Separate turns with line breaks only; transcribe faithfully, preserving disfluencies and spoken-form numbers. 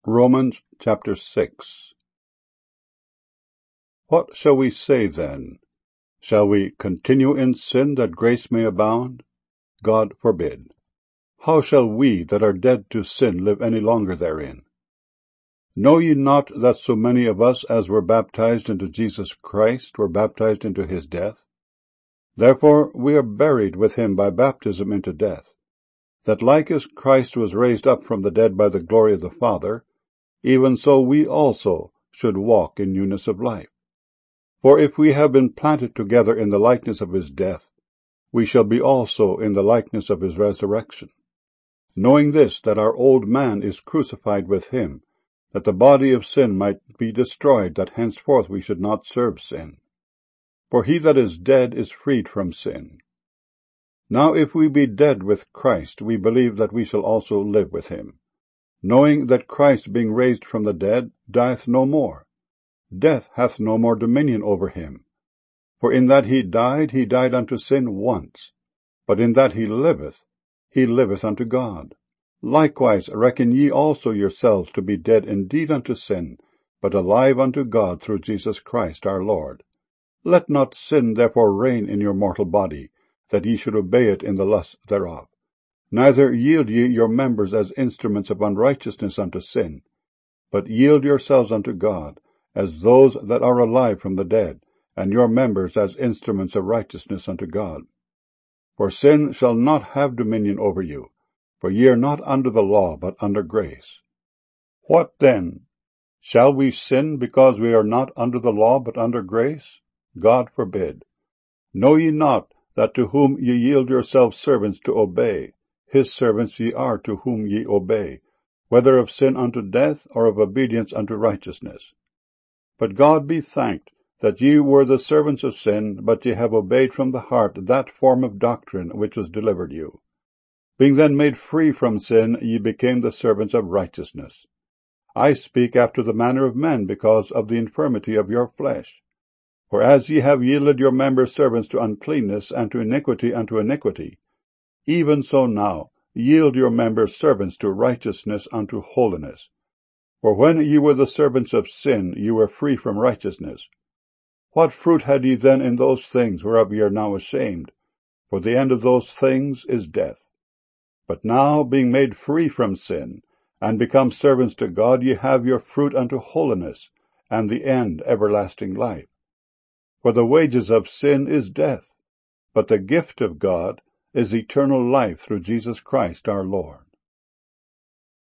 Romans chapter six. What shall we say then? Shall we continue in sin that grace may abound? God forbid. How shall we that are dead to sin live any longer therein? Know ye not that so many of us as were baptized into Jesus Christ were baptized into his death? Therefore we are buried with him by baptism into death, that like as Christ was raised up from the dead by the glory of the Father, even so we also should walk in newness of life. For if we have been planted together in the likeness of his death, we shall be also in the likeness of his resurrection. Knowing this, that our old man is crucified with him, that the body of sin might be destroyed, that henceforth we should not serve sin. For he that is dead is freed from sin. Now if we be dead with Christ, we believe that we shall also live with him, knowing that Christ, being raised from the dead, dieth no more. Death hath no more dominion over him. For in that he died, he died unto sin once, but in that he liveth, he liveth unto God. Likewise reckon ye also yourselves to be dead indeed unto sin, but alive unto God through Jesus Christ our Lord. Let not sin therefore reign in your mortal body, that ye should obey it in the lusts thereof. Neither yield ye your members as instruments of unrighteousness unto sin, but yield yourselves unto God, as those that are alive from the dead, and your members as instruments of righteousness unto God. For sin shall not have dominion over you, for ye are not under the law, but under grace. What then? Shall we sin because we are not under the law, but under grace? God forbid. Know ye not that to whom ye yield yourselves servants to obey, his servants ye are to whom ye obey, whether of sin unto death, or of obedience unto righteousness? But God be thanked, that ye were the servants of sin, but ye have obeyed from the heart that form of doctrine which was delivered you. Being then made free from sin, ye became the servants of righteousness. I speak after the manner of men, because of the infirmity of your flesh. For as ye have yielded your members servants to uncleanness, and to iniquity unto iniquity, even so now yield your members servants to righteousness unto holiness. For when ye were the servants of sin, ye were free from righteousness. What fruit had ye then in those things whereof ye are now ashamed? For the end of those things is death. But now, being made free from sin, and become servants to God, ye have your fruit unto holiness, and the end everlasting life. For the wages of sin is death, but the gift of God is eternal life through Jesus Christ our Lord.